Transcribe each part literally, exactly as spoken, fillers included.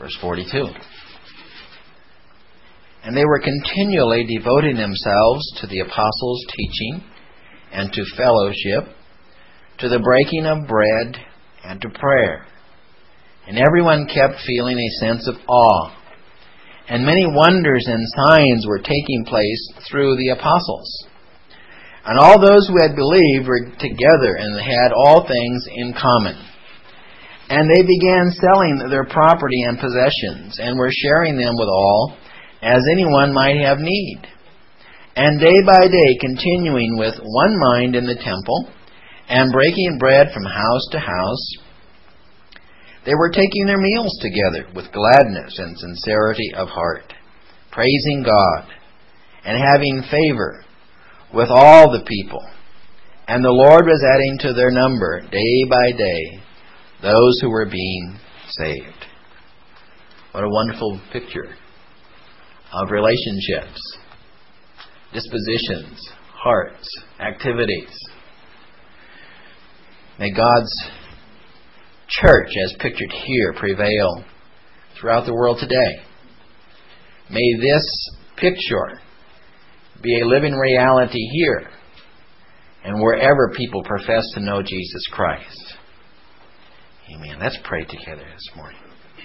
Verse forty-two. And they were continually devoting themselves to the apostles' teaching and to fellowship, to the breaking of bread and to prayer. And everyone kept feeling a sense of awe. And many wonders and signs were taking place through the apostles. And all those who had believed were together and had all things in common. And they began selling their property and possessions and were sharing them with all, as anyone might have need. And day by day continuing with one mind in the temple, and breaking bread from house to house, they were taking their meals together with gladness and sincerity of heart, praising God, and having favor with all the people. And the Lord was adding to their number day by day those who were being saved. What a wonderful picture of relationships, dispositions, hearts, activities. May God's church, as pictured here, prevail throughout the world today. May this picture be a living reality here and wherever people profess to know Jesus Christ. Amen. Let's pray together this morning.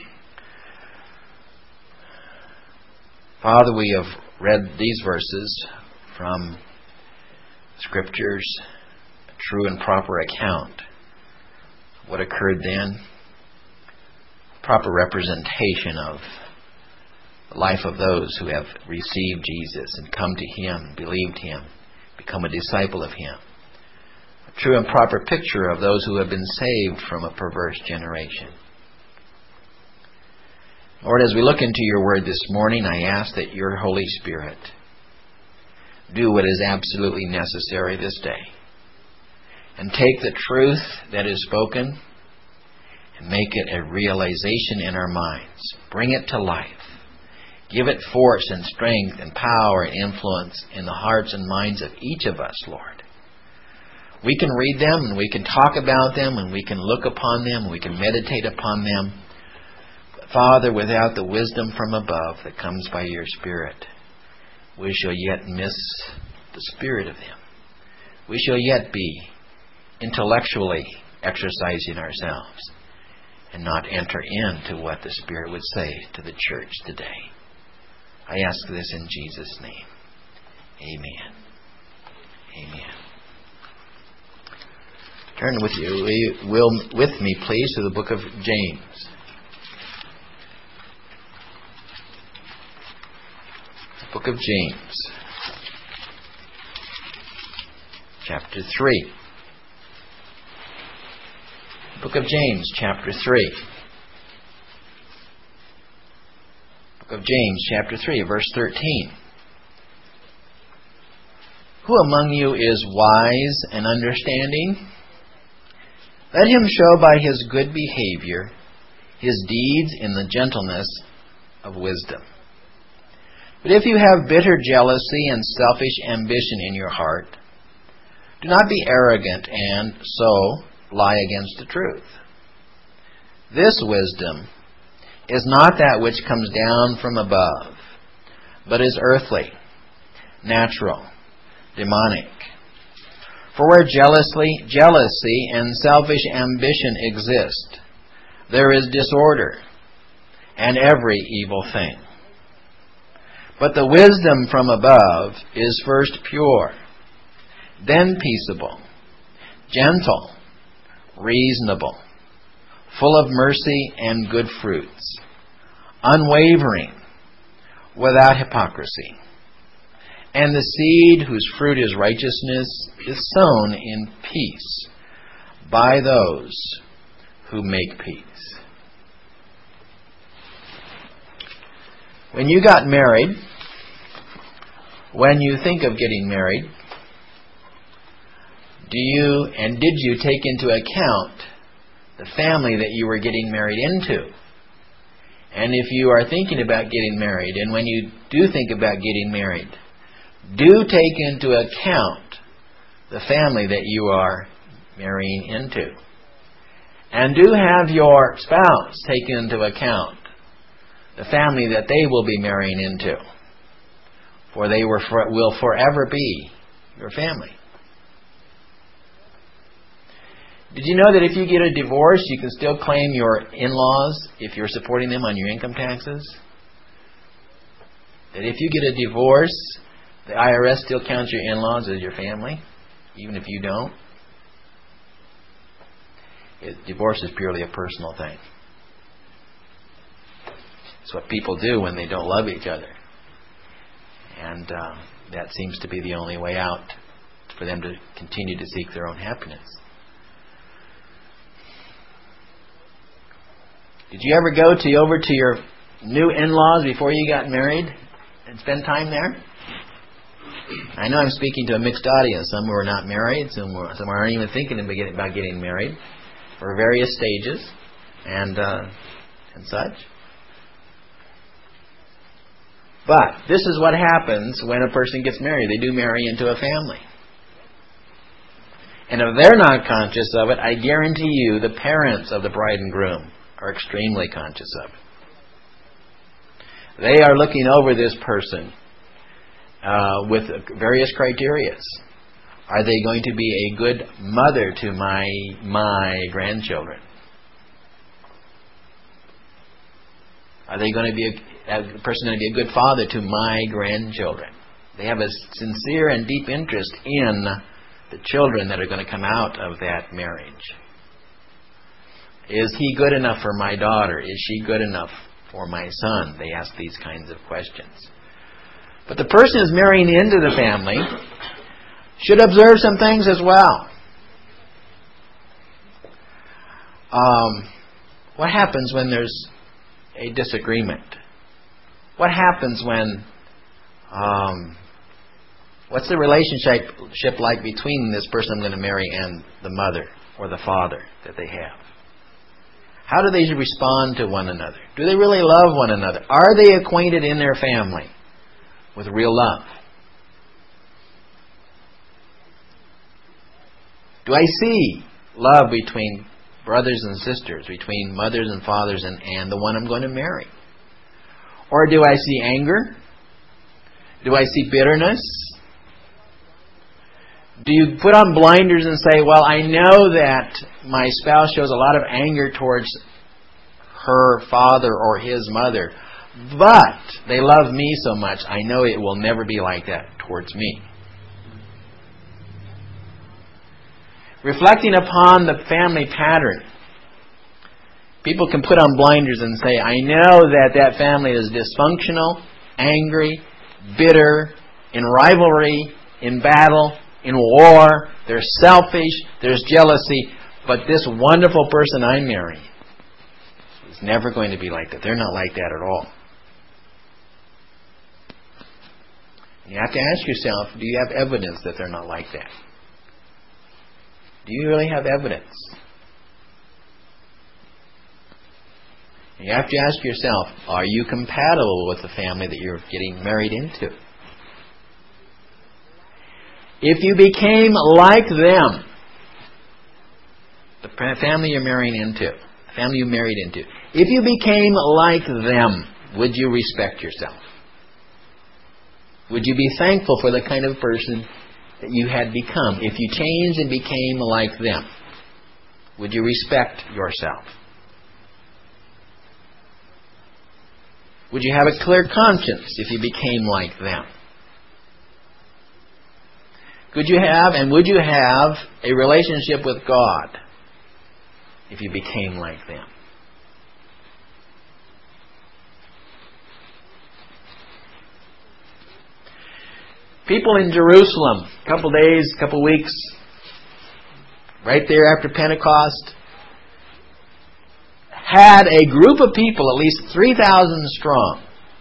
Father, we have read these verses from Scripture's true and proper account of what occurred then, proper representation of the life of those who have received Jesus and come to Him, believed Him, become a disciple of Him. A true and proper picture of those who have been saved from a perverse generation. Lord, as we look into your word this morning, I ask that your Holy Spirit do what is absolutely necessary this day and take the truth that is spoken and make it a realization in our minds. Bring it to life. Give it force and strength and power and influence in the hearts and minds of each of us, Lord. We can read them and we can talk about them and we can look upon them and we can meditate upon them. Father, without the wisdom from above that comes by your Spirit, we shall yet miss the spirit of them. We shall yet be intellectually exercising ourselves and not enter into what the Spirit would say to the church today. I ask this in Jesus' name. Amen. Amen. Turn with you, will, with me, please, to the book of James. Book of James, chapter three. Book of James, chapter three. Book of James, chapter three, verse thirteen. Who among you is wise and understanding? Let him show by his good behavior his deeds in the gentleness of wisdom. But if you have bitter jealousy and selfish ambition in your heart, do not be arrogant and so lie against the truth. This wisdom is not that which comes down from above, but is earthly, natural, demonic. For where jealousy, jealousy and selfish ambition exist, there is disorder and every evil thing. But the wisdom from above is first pure, then peaceable, gentle, reasonable, full of mercy and good fruits, unwavering, without hypocrisy. And the seed whose fruit is righteousness is sown in peace by those who make peace. When you got married, when you think of getting married, do you and did you take into account the family that you were getting married into? And if you are thinking about getting married, and when you do think about getting married, do take into account the family that you are marrying into. And do have your spouse take into account the family that they will be marrying into. For they were for, will forever be your family. Did you know that if you get a divorce, you can still claim your in-laws if you're supporting them on your income taxes? That if you get a divorce, the I R S still counts your in-laws as your family, even if you don't? It, divorce is purely a personal thing. It's what people do when they don't love each other. And uh, that seems to be the only way out for them to continue to seek their own happiness. Did you ever go to over to your new in-laws before you got married and spend time there? I know I'm speaking to a mixed audience. Some who are not married, some, were, some aren't even thinking about getting, about getting married, for various stages and uh, and such. But this is what happens when a person gets married. They do marry into a family. And if they're not conscious of it, I guarantee you the parents of the bride and groom are extremely conscious of it. They are looking over this person uh, with various criteria. Are they going to be a good mother to my my grandchildren? Are they going to be a, a person going to be a good father to my grandchildren? They have a sincere and deep interest in the children that are going to come out of that marriage. Is he good enough for my daughter? Is she good enough for my son? They ask these kinds of questions. But the person who's marrying into the family should observe some things as well. Um, what happens when there's a disagreement? What happens when... Um, what's the relationship like between this person I'm going to marry and the mother or the father that they have? How do they respond to one another? Do they really love one another? Are they acquainted in their family with real love? Do I see love between brothers and sisters, between mothers and fathers and, and the one I'm going to marry? Or do I see anger? Do I see bitterness? Do you put on blinders and say, well, I know that my spouse shows a lot of anger towards her father or his mother, but they love me so much, I know it will never be like that towards me. Reflecting upon the family pattern, people can put on blinders and say, I know that that family is dysfunctional, angry, bitter, in rivalry, in battle, in war, they're selfish, there's jealousy, but this wonderful person I'm marrying is never going to be like that. They're not like that at all. You have to ask yourself, do you have evidence that they're not like that? Do you really have evidence? You have to ask yourself, are you compatible with the family that you're getting married into? If you became like them, the family you're marrying into, the family you married into, if you became like them, would you respect yourself? Would you be thankful for the kind of person that you had become? If you changed and became like them, would you respect yourself? Would you have a clear conscience if you became like them? Could you have and would you have a relationship with God if you became like them? People in Jerusalem, a couple days, a couple weeks, right there after Pentecost, had a group of people, at least three thousand strong,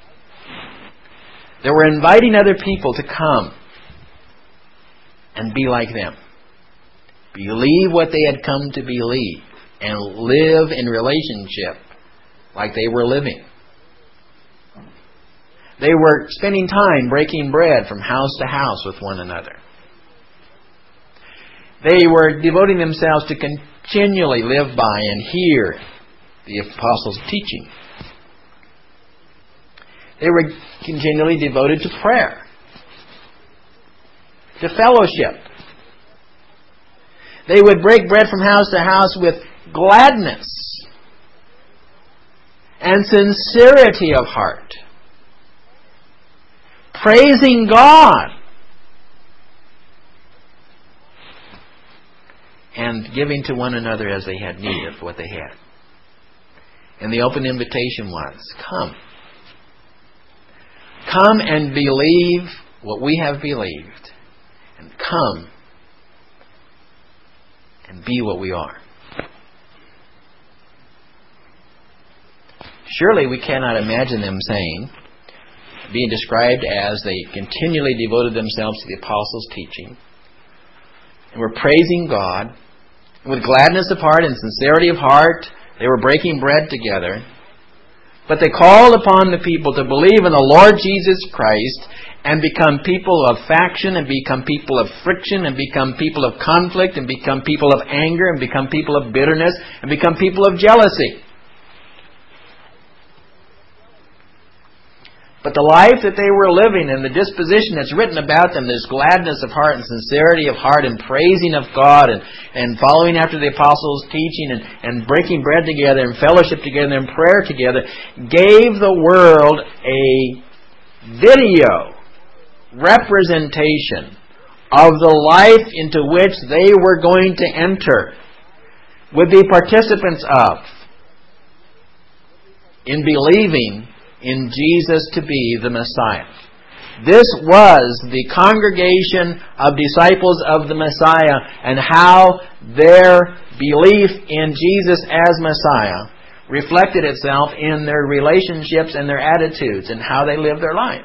that were inviting other people to come and be like them. Believe what they had come to believe and live in relationship like they were living. They were spending time breaking bread from house to house with one another. They were devoting themselves to continually live by and hear the apostles' teaching. They were continually devoted to prayer, to fellowship. They would break bread from house to house with gladness and sincerity of heart, praising God and giving to one another as they had need of what they had. And the open invitation was, come. Come and believe what we have believed. And come and be what we are. Surely we cannot imagine them saying, being described as they continually devoted themselves to the apostles' teaching, and were praising God, and with gladness of heart and sincerity of heart, they were breaking bread together. But they called upon the people to believe in the Lord Jesus Christ and become people of faction and become people of friction and become people of conflict and become people of anger and become people of bitterness and become people of jealousy. But the life that they were living and the disposition that's written about them, this gladness of heart and sincerity of heart and praising of God and, and following after the apostles' teaching and, and breaking bread together and fellowship together and prayer together, gave the world a video representation of the life into which they were going to enter, would be participants of, in believing in Jesus to be the Messiah. This was the congregation of disciples of the Messiah, and how their belief in Jesus as Messiah reflected itself in their relationships and their attitudes and how they lived their life.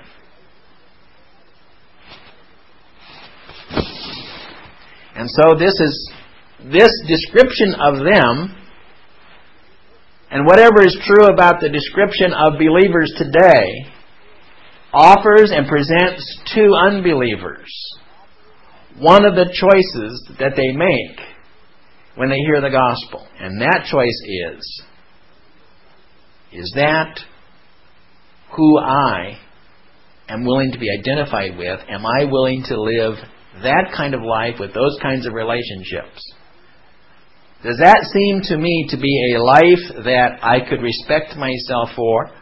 And so this is this description of them, and whatever is true about the description of believers today, offers and presents to unbelievers one of the choices that they make when they hear the gospel. And that choice is, is that who I am willing to be identified with? Am I willing to live that kind of life with those kinds of relationships? Does that seem to me to be a life that I could respect myself for?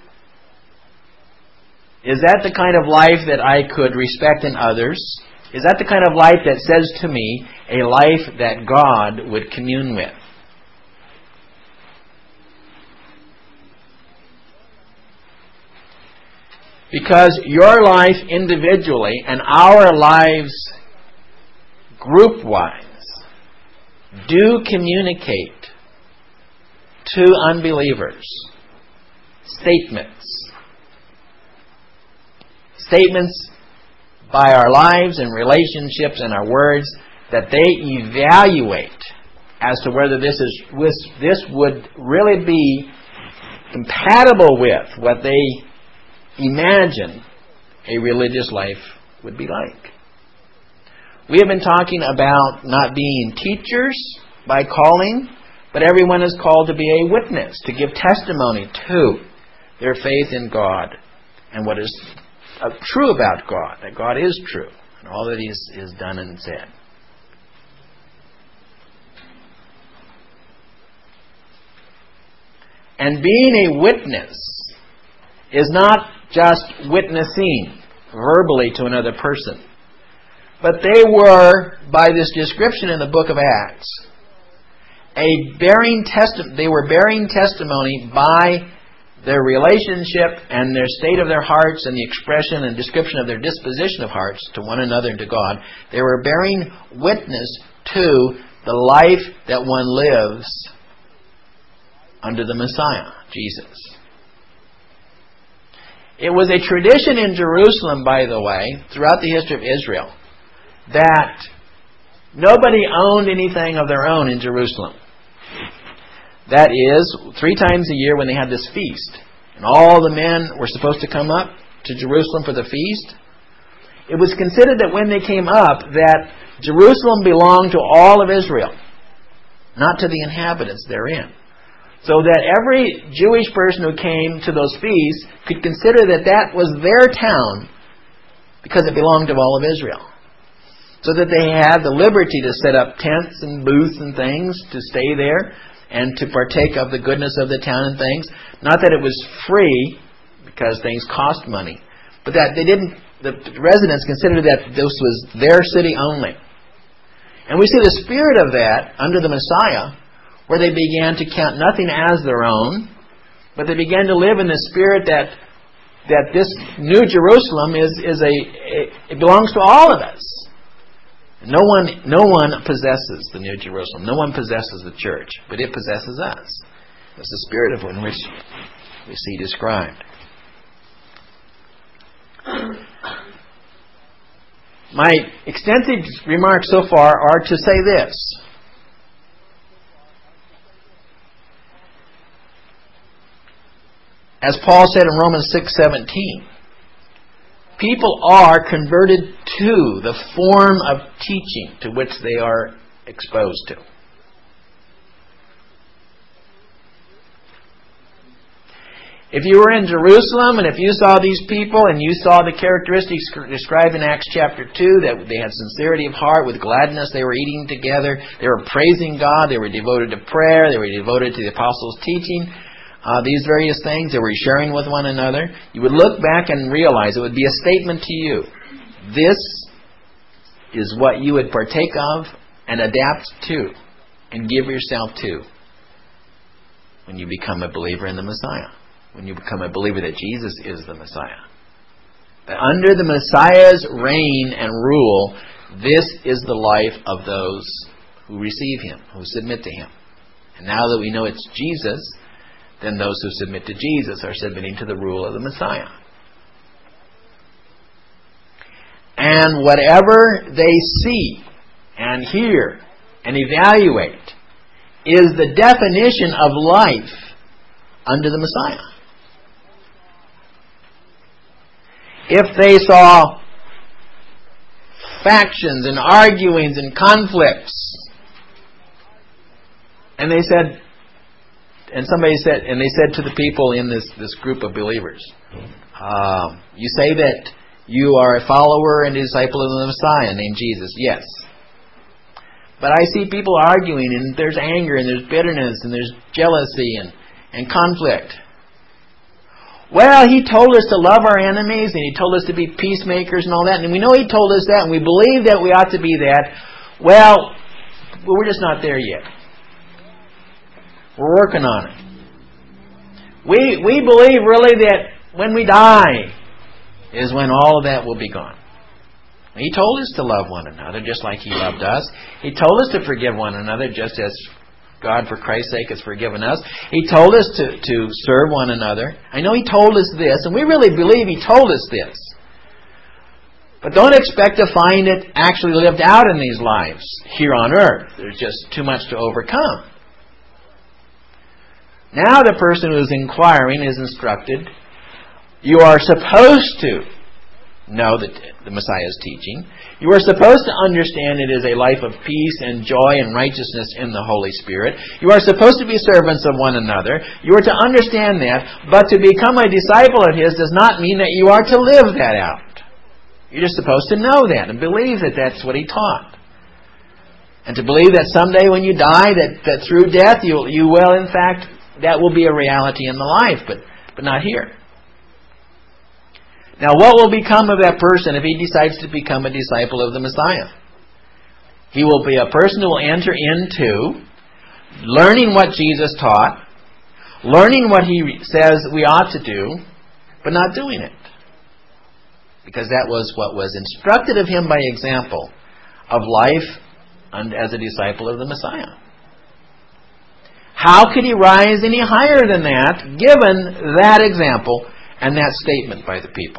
Is that the kind of life that I could respect in others? Is that the kind of life that says to me a life that God would commune with? Because your life individually and our lives group-wise do communicate to unbelievers statements. Statements by our lives and relationships and our words that they evaluate as to whether this is this would really be compatible with what they imagine a religious life would be like. We have been talking about not being teachers by calling, but everyone is called to be a witness, to give testimony to their faith in God and what is uh, true about God, that God is true, and all that He has done and said. And being a witness is not just witnessing verbally to another person, but they were, by this description in the book of Acts, a bearing testi- they were bearing testimony by their relationship and their state of their hearts and the expression and description of their disposition of hearts to one another and to God. They were bearing witness to the life that one lives under the Messiah, Jesus. It was a tradition in Jerusalem, by the way, throughout the history of Israel, that nobody owned anything of their own in Jerusalem. That is, three times a year when they had this feast, and all the men were supposed to come up to Jerusalem for the feast, it was considered that when they came up, that Jerusalem belonged to all of Israel, not to the inhabitants therein. So that every Jewish person who came to those feasts could consider that that was their town because it belonged to all of Israel. So that they had the liberty to set up tents and booths and things to stay there and to partake of the goodness of the town and things. Not that it was free, because things cost money, but that they didn't, the residents considered that this was their city only. And we see the spirit of that under the Messiah, where they began to count nothing as their own, but they began to live in the spirit that that this New Jerusalem is is a it belongs to all of us. No one no one possesses the New Jerusalem. No one possesses the church, but it possesses us. That's the spirit of in which we see described. My extensive remarks so far are to say this. As Paul said in Romans six seventeen, people are converted to the form of teaching to which they are exposed to. If you were in Jerusalem and if you saw these people and you saw the characteristics described in Acts chapter two, that they had sincerity of heart, with gladness they were eating together, they were praising God, they were devoted to prayer, they were devoted to the apostles' teaching, uh, these various things, they were sharing with one another, you would look back and realize it would be a statement to you. This is what you would partake of and adapt to and give yourself to when you become a believer in the Messiah. When you become a believer that Jesus is the Messiah. That under the Messiah's reign and rule, this is the life of those who receive Him, who submit to Him. And now that we know it's Jesus, then those who submit to Jesus are submitting to the rule of the Messiah. And whatever they see and hear and evaluate is the definition of life under the Messiah. If they saw factions and arguings and conflicts, and they said, and somebody said, and they said to the people in this, this group of believers, uh, you say that you are a follower and disciple of the Messiah named Jesus. Yes. But I see people arguing, and there's anger, and there's bitterness, and there's jealousy, and, and conflict. Well, He told us to love our enemies, and He told us to be peacemakers and all that, and we know He told us that, and we believe that we ought to be that. Well, we're just not there yet. We're working on it. We we believe really that when we die is when all of that will be gone. He told us to love one another just like He loved us. He told us to forgive one another just as God, for Christ's sake, has forgiven us. He told us to, to serve one another. I know He told us this, and we really believe He told us this. But don't expect to find it actually lived out in these lives here on earth. There's just too much to overcome. Now the person who is inquiring is instructed, you are supposed to know that the Messiah's teaching. You are supposed to understand it is a life of peace and joy and righteousness in the Holy Spirit. You are supposed to be servants of one another. You are to understand that, but to become a disciple of His does not mean that you are to live that out. You're just supposed to know that and believe that that's what He taught. And to believe that someday when you die, that, that through death you, you will, in fact, that will be a reality in the life, but, but not here. Now, what will become of that person if he decides to become a disciple of the Messiah? He will be a person who will enter into learning what Jesus taught, learning what He says we ought to do, but not doing it. Because that was what was instructed of him by example of life and as a disciple of the Messiah. How could he rise any higher than that, given that example and that statement by the people?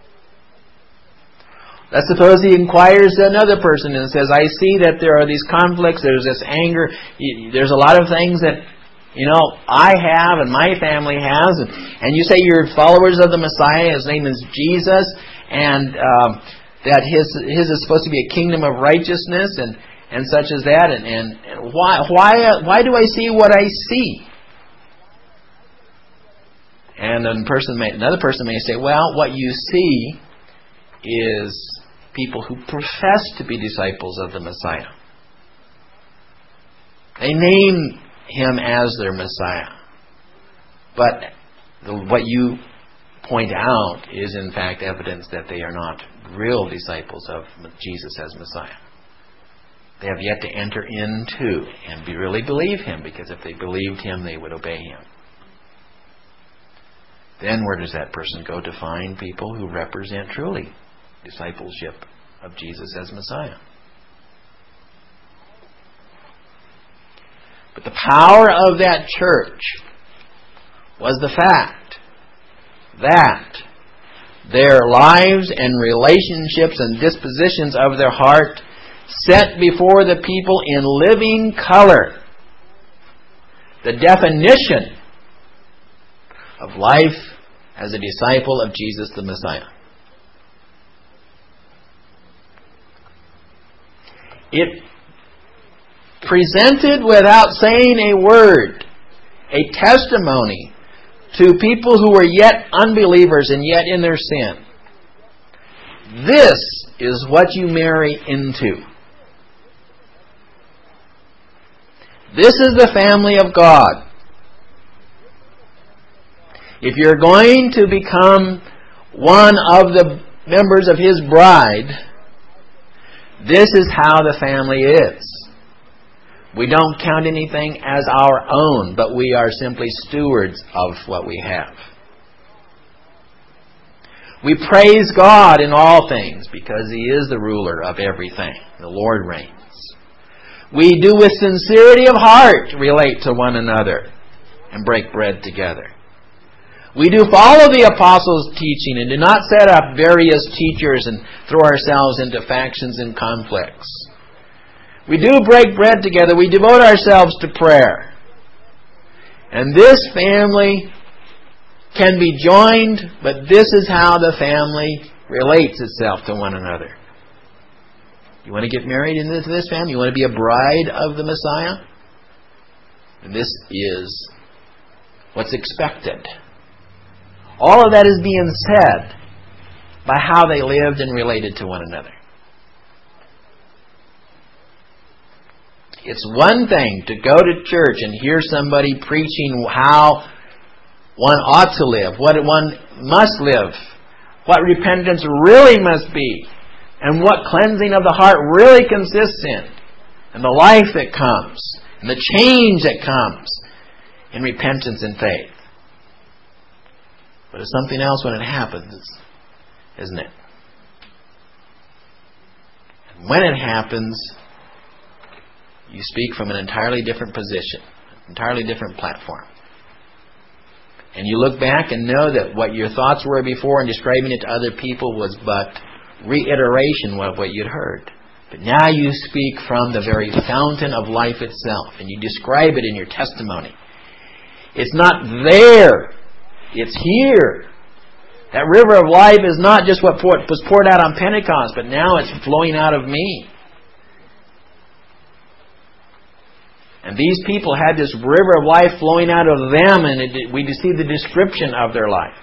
Let's suppose he inquires another person and says, I see that there are these conflicts, there's this anger, there's a lot of things that, you know, I have and my family has, and, and you say you're followers of the Messiah, His name is Jesus, and um, that his his is supposed to be a kingdom of righteousness, and, and such as that, and, and, and why why why do I see what I see? And a person may, another person may say, well, what you see is people who profess to be disciples of the Messiah. They name Him as their Messiah. But the, what you point out is in fact evidence that they are not real disciples of Jesus as Messiah. They have yet to enter into and be, really believe Him, because if they believed Him, they would obey Him. Then where does that person go to find people who represent truly discipleship of Jesus as Messiah? But the power of that church was the fact that their lives and relationships and dispositions of their heart set before the people in living color the definition of life as a disciple of Jesus the Messiah. It presented without saying a word a testimony to people who were yet unbelievers and yet in their sin. This is what you marry into. This is the family of God. If you're going to become one of the members of His bride, this is how the family is. We don't count anything as our own, but we are simply stewards of what we have. We praise God in all things because He is the ruler of everything. The Lord reigns. We do with sincerity of heart relate to one another and break bread together. We do follow the apostles' teaching and do not set up various teachers and throw ourselves into factions and conflicts. We do break bread together. We devote ourselves to prayer. And this family can be joined, but this is how the family relates itself to one another. You want to get married into this family? You want to be a bride of the Messiah? And this is what's expected. All of that is being said by how they lived and related to one another. It's one thing to go to church and hear somebody preaching how one ought to live, what one must live, what repentance really must be, and what cleansing of the heart really consists in, and the life that comes, and the change that comes in repentance and faith. But it's something else when it happens, isn't it? And when it happens, you speak from an entirely different position, an entirely different platform. And you look back and know that what your thoughts were before and describing it to other people was but reiteration of what you'd heard. But now you speak from the very fountain of life itself, and you describe it in your testimony. It's not there. It's here. That river of life is not just what was poured out on Pentecost, but now it's flowing out of me. And these people had this river of life flowing out of them, and it, we see the description of their life.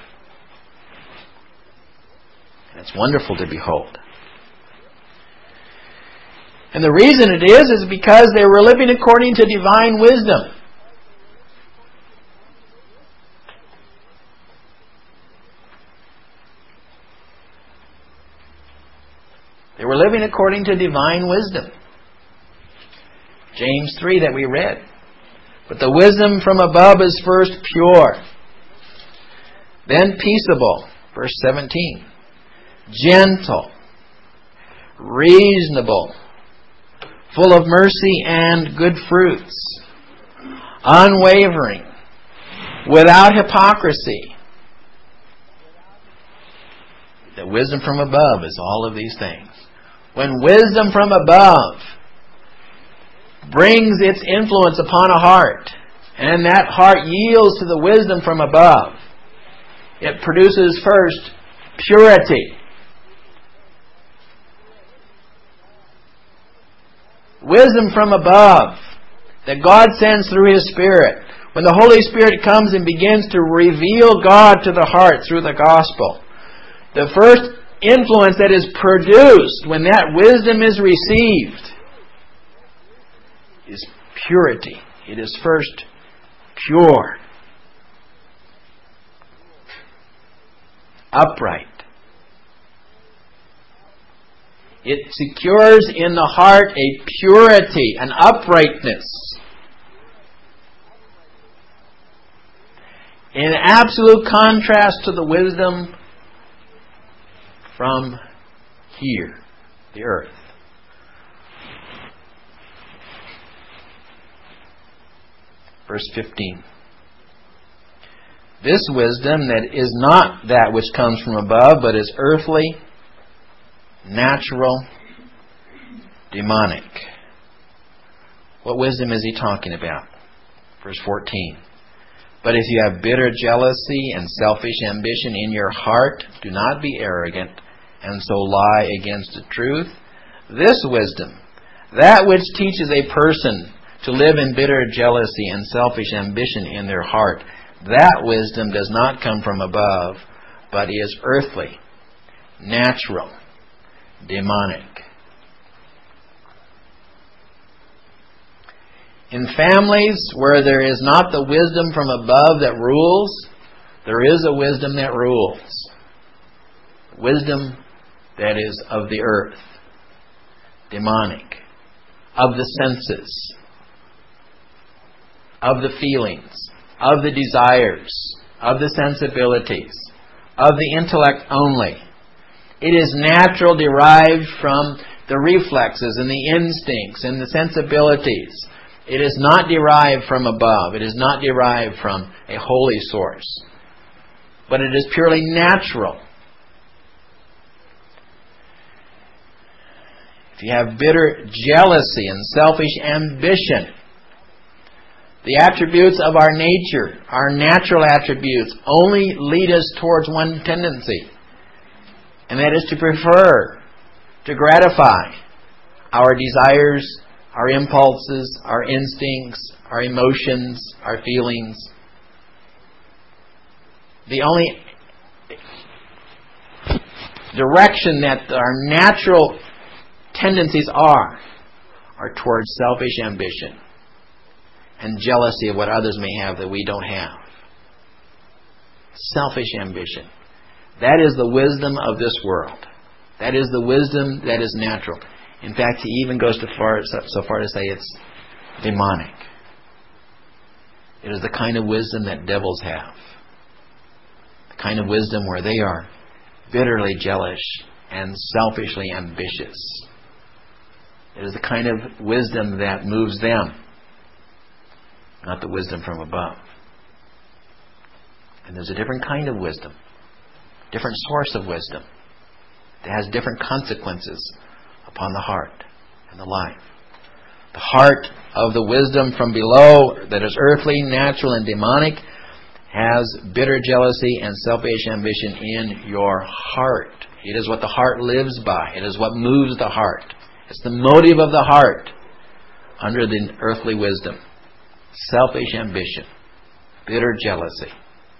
And it's wonderful to behold. And the reason it is, is because they were living according to divine wisdom. They were living according to divine wisdom. James three that we read. But the wisdom from above is first pure, then peaceable, verse seventeen, gentle, reasonable, full of mercy and good fruits, unwavering, without hypocrisy. The wisdom from above is all of these things. When wisdom from above brings its influence upon a heart, and that heart yields to the wisdom from above, it produces first purity. Wisdom from above that God sends through His Spirit When the Holy Spirit comes and begins to reveal God to the heart through the gospel, the first influence that is produced when that wisdom is received is purity. It is first pure, upright. It secures in the heart a purity, an uprightness, in absolute contrast to the wisdom from here, the earth. Verse fifteen. This wisdom that is not that which comes from above, but is earthly, natural, demonic. What wisdom is he talking about? Verse fourteen. But if you have bitter jealousy and selfish ambition in your heart, do not be arrogant, and so lie against the truth. This wisdom, that which teaches a person to live in bitter jealousy and selfish ambition in their heart, that wisdom does not come from above, but is earthly, natural, demonic. In families where there is not the wisdom from above that rules, there is a wisdom that rules. Wisdom that is of the earth, demonic, of the senses, of the feelings, of the desires, of the sensibilities, of the intellect only. It is natural, derived from the reflexes and the instincts and the sensibilities. It is not derived from above. It is not derived from a holy source. But it is purely natural. If you have bitter jealousy and selfish ambition, the attributes of our nature, our natural attributes, only lead us towards one tendency, and that is to prefer, to gratify our desires, our impulses, our instincts, our emotions, our feelings. The only direction that our natural tendencies are, are towards selfish ambition and jealousy of what others may have that we don't have. Selfish ambition. That is the wisdom of this world. That is the wisdom that is natural. In fact, he even goes to far, so far to say it's demonic. It is the kind of wisdom that devils have. The kind of wisdom where they are bitterly jealous and selfishly ambitious. It is the kind of wisdom that moves them, not the wisdom from above. And there's a different kind of wisdom, different source of wisdom that has different consequences upon the heart and the life. The heart of the wisdom from below that is earthly, natural, and demonic has bitter jealousy and selfish ambition in your heart. It is what the heart lives by. It is what moves the heart. It's the motive of the heart under the earthly wisdom. Selfish ambition, bitter jealousy.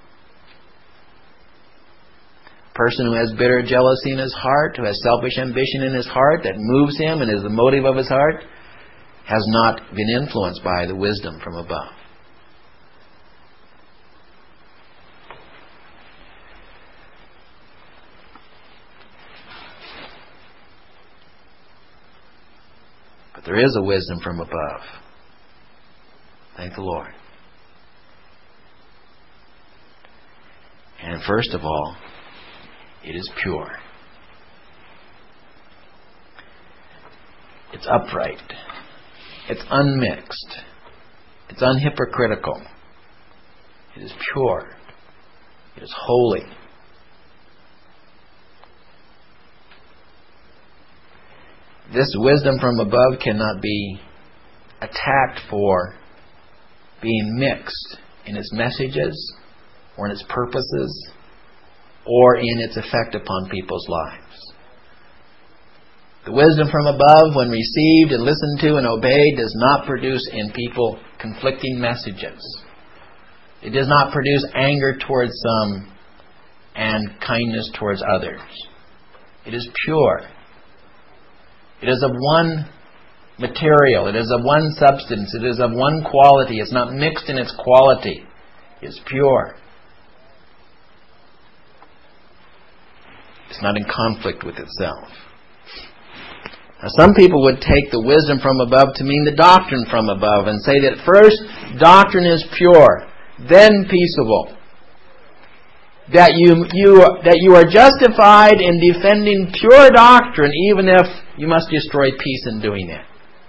Person who has bitter jealousy in his heart, who has selfish ambition in his heart that moves him and is the motive of his heart, has not been influenced by the wisdom from above. But there is a wisdom from above. Thank the Lord. And first of all, it is pure. It's upright. It's unmixed. It's unhypocritical. It is pure. It is holy. This wisdom from above cannot be attacked for being mixed in its messages or in its purposes or in its effect upon people's lives. The wisdom from above, when received and listened to and obeyed, does not produce in people conflicting messages It does not produce anger towards some and kindness towards others. It is pure. It is of one material. It is of one substance. It is of one quality. It's not mixed in its quality. It's pure. It's not in conflict with itself. Now, some people would take the wisdom from above to mean the doctrine from above and say that first, doctrine is pure, then peaceable. That you, you, that you are justified in defending pure doctrine even if you must destroy peace in doing that.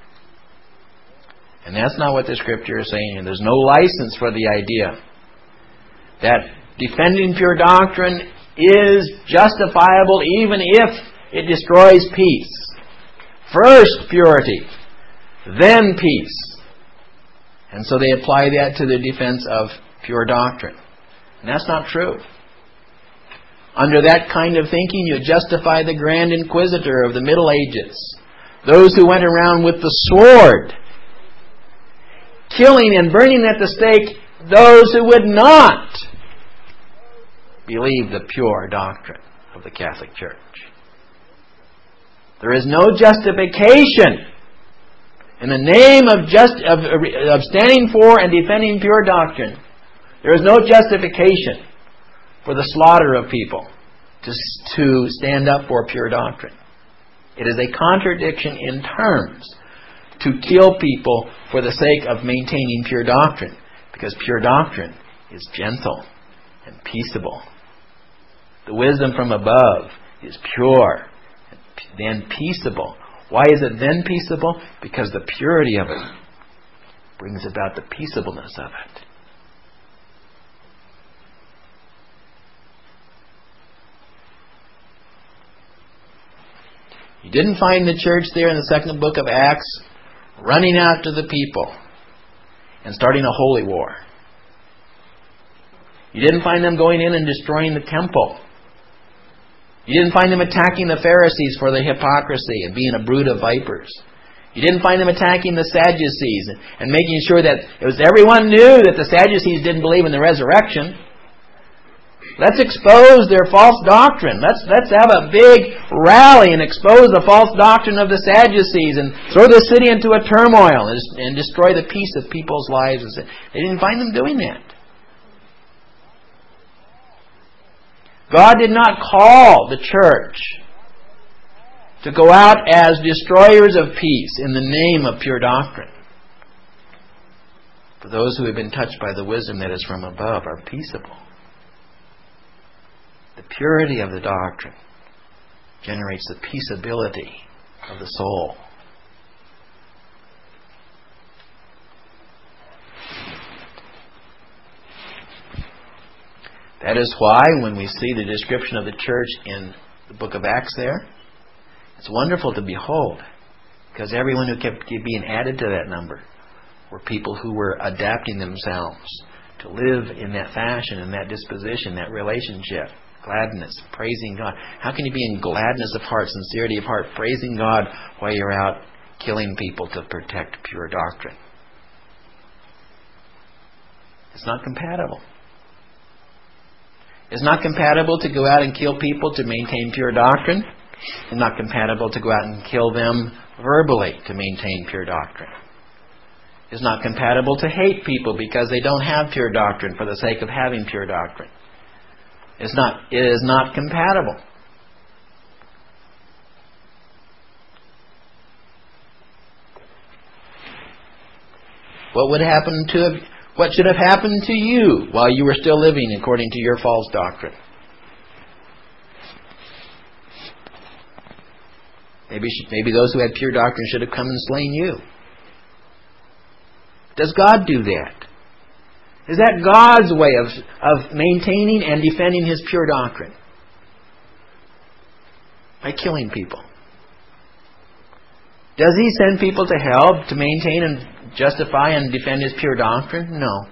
And that's not what the Scripture is saying here. There's no license for the idea that defending pure doctrine is justifiable even if it destroys peace. First purity, then peace. And so they apply that to the defense of pure doctrine. And that's not true. Under that kind of thinking, you justify the Grand Inquisitor of the Middle Ages. Those who went around with the sword, killing and burning at the stake those who would not believe the pure doctrine of the Catholic Church. There is no justification in the name of just of, of standing for and defending pure doctrine. There is no justification for the slaughter of people to, to stand up for pure doctrine. It is a contradiction in terms to kill people for the sake of maintaining pure doctrine, because pure doctrine is gentle and peaceable. The wisdom from above is pure and then peaceable. Why is it then peaceable? Because the purity of it brings about the peaceableness of it. You didn't find the church there in the second book of Acts running out to the people and starting a holy war. You didn't find them going in and destroying the temple. You didn't find them attacking the Pharisees for their hypocrisy and being a brood of vipers. You didn't find them attacking the Sadducees and making sure that it was everyone knew that the Sadducees didn't believe in the resurrection. Let's expose their false doctrine. Let's, let's have a big rally and expose the false doctrine of the Sadducees and throw the city into a turmoil and, and destroy the peace of people's lives. They didn't find them doing that. God did not call the church to go out as destroyers of peace in the name of pure doctrine. For those who have been touched by the wisdom that is from above are peaceable. The purity of the doctrine generates the peaceability of the soul. That is why when we see the description of the church in the book of Acts there, it's wonderful to behold, because everyone who kept being added to that number were people who were adapting themselves to live in that fashion, in that disposition, that relationship, gladness, praising God. How can you be in gladness of heart, sincerity of heart, praising God while you're out killing people to protect pure doctrine? It's not compatible. It's not compatible to go out and kill people to maintain pure doctrine. It's not compatible to go out and kill them verbally to maintain pure doctrine. It's not compatible to hate people because they don't have pure doctrine for the sake of having pure doctrine. It's not, it is not compatible. What would happen to what should have happened to you while you were still living according to your false doctrine? Maybe maybe those who had pure doctrine should have come and slain you. Does God do that? Is that God's way of, of maintaining and defending His pure doctrine? By killing people. Does He send people to hell to maintain and justify and defend His pure doctrine? No.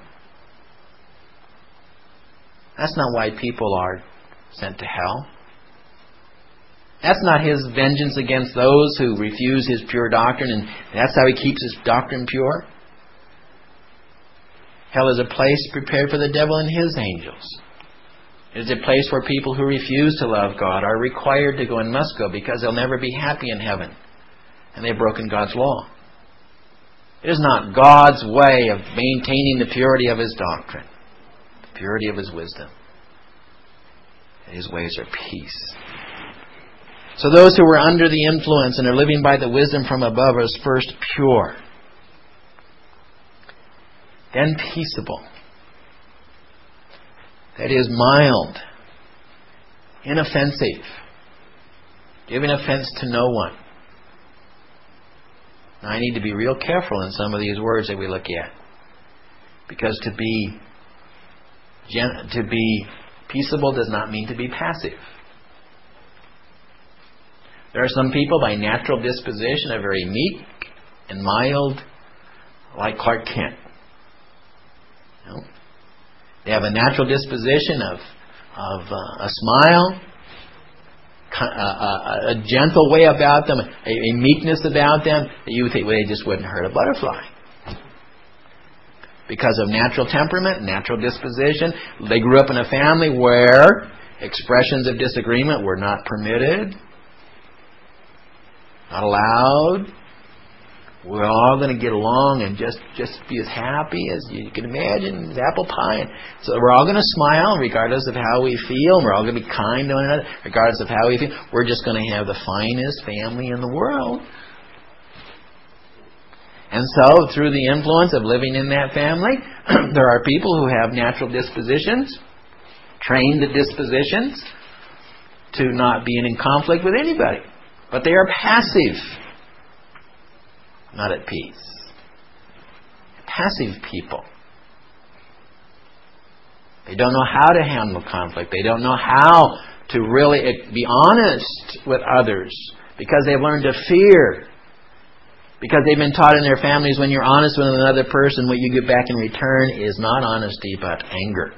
That's not why people are sent to hell. That's not His vengeance against those who refuse His pure doctrine, and that's how He keeps His doctrine pure. Hell is a place prepared for the devil and his angels. It is a place where people who refuse to love God are required to go and must go because they'll never be happy in heaven. And they've broken God's law. It is not God's way of maintaining the purity of His doctrine, the purity of His wisdom. His ways are peace. So those who are under the influence and are living by the wisdom from above are first pure, then peaceable. That is mild, inoffensive, giving offense to no one. Now, I need to be real careful in some of these words that we look at, because to be gen- to be peaceable does not mean to be passive. There are some people by natural disposition are very meek and mild, like Clark Kent. You know? They have a natural disposition of of uh, a smile, a, a, a gentle way about them, a, a meekness about them that you would think, well, they just wouldn't hurt a butterfly. Because of natural temperament, natural disposition, they grew up in a family where expressions of disagreement were not permitted, not allowed. We're all going to get along and just, just be as happy as you can imagine. It's apple pie. And so we're all going to smile regardless of how we feel. We're all going to be kind to one another regardless of how we feel. We're just going to have the finest family in the world. And so, through the influence of living in that family, there are people who have natural dispositions, trained dispositions, to not being in conflict with anybody. But they are passive. Not at peace. Passive people. They don't know how to handle conflict. They don't know how to really be honest with others because they've learned to fear. Because they've been taught in their families when you're honest with another person, what you get back in return is not honesty but anger.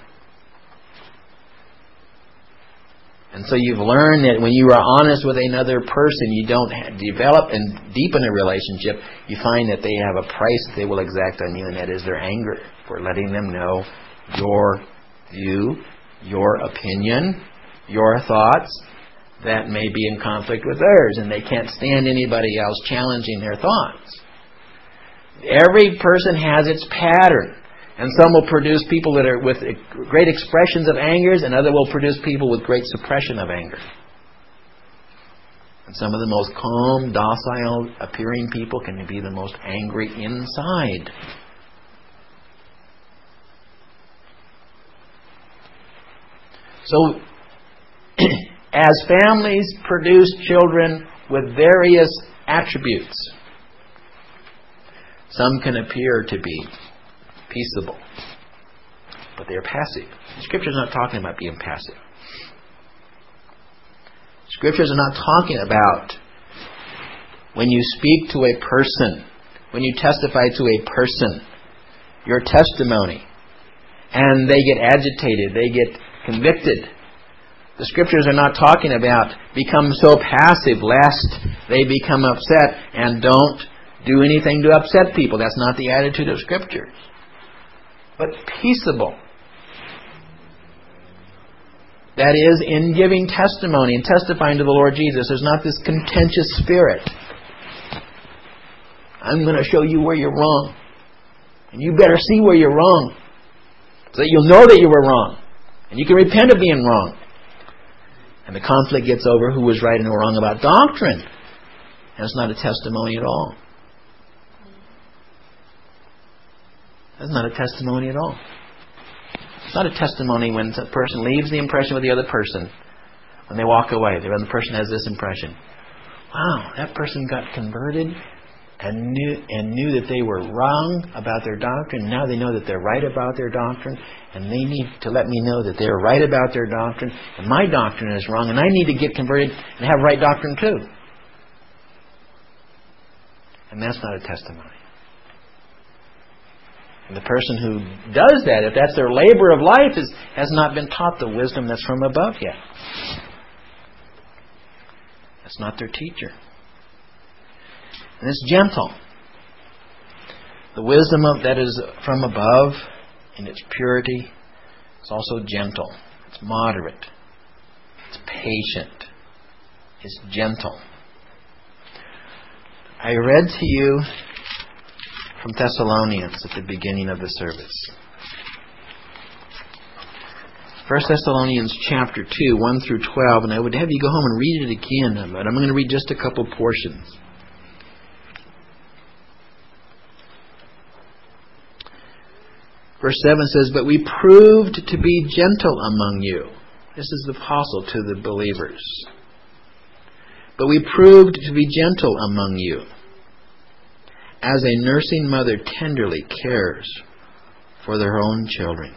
And so you've learned that when you are honest with another person, you don't develop and deepen a relationship. You find that they have a price that they will exact on you, and that is their anger for letting them know your view, your opinion, your thoughts that may be in conflict with theirs, and they can't stand anybody else challenging their thoughts. Every person has its pattern. And some will produce people that are with great expressions of angers, and other will produce people with great suppression of anger. And some of the most calm, docile appearing people can be the most angry inside. So, as families produce children with various attributes, some can appear to be peaceable, but they are passive. Scripture is not talking about being passive. Scriptures are not talking about when you speak to a person, when you testify to a person, your testimony, and they get agitated, they get convicted. The Scriptures are not talking about become so passive lest they become upset and don't do anything to upset people. That's not the attitude of Scriptures. But peaceable. That is, in giving testimony and testifying to the Lord Jesus, there's not this contentious spirit. I'm going to show you where you're wrong. And you better see where you're wrong, so that you'll know that you were wrong. And you can repent of being wrong. And the conflict gets over who was right and who was wrong about doctrine. And it's not a testimony at all. That's not a testimony at all. It's not a testimony when a person leaves the impression with the other person. When they walk away, the other person has this impression. Wow, that person got converted and knew and knew that they were wrong about their doctrine. Now they know that they're right about their doctrine. And they need to let me know that they're right about their doctrine. And my doctrine is wrong. And I need to get converted and have right doctrine too. And that's not a testimony. And the person who does that, if that's their labor of life, is, has not been taught the wisdom that's from above yet. That's not their teacher. And it's gentle. The wisdom of, that is from above in its purity. It's also gentle. It's moderate. It's patient. It's gentle. I read to you from Thessalonians at the beginning of the service. First Thessalonians chapter two, one through twelve, and I would have you go home and read it again, but I'm going to read just a couple portions. Verse seven says, "But we proved to be gentle among you." This is the apostle to the believers. "But we proved to be gentle among you, as a nursing mother tenderly cares for their own children."